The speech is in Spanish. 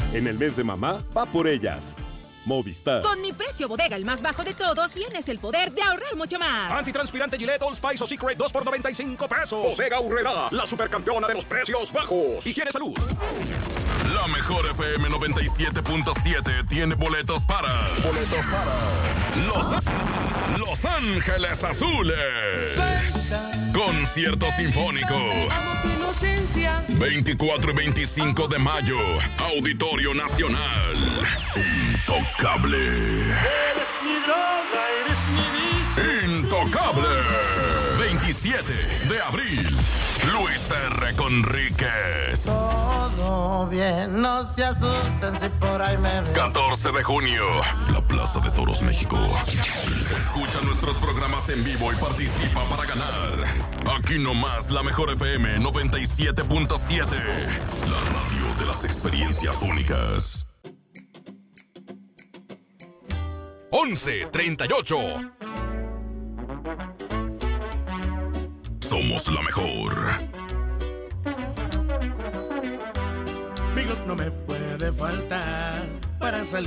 En el mes de mamá, va por ellas. Movistar. Con mi precio bodega, el más bajo de todos, tienes el poder de ahorrar mucho más. Antitranspirante Gillette Old Spice o Secret 2 por $95. Bodega Aurrera, la supercampeona de los precios bajos. Higiene Salud. La mejor FM 97.7 tiene boletos para Los Ángeles Azules. Concierto sinfónico. 24 y 25 de mayo. Auditorio Nacional. Intocable. Eres mi droga, eres mi vicio. Intocable. 27 de abril. Luis R. Conríquez. Todo bien, no se asusten si por ahí me ven. 14 de junio, la Plaza de Toros, México. Escucha nuestros programas en vivo y participa para ganar. Aquí nomás, la mejor FM 97.7. La radio de las experiencias únicas. 11:38. Somos la mejor. Mi Glock no me puede faltar para salir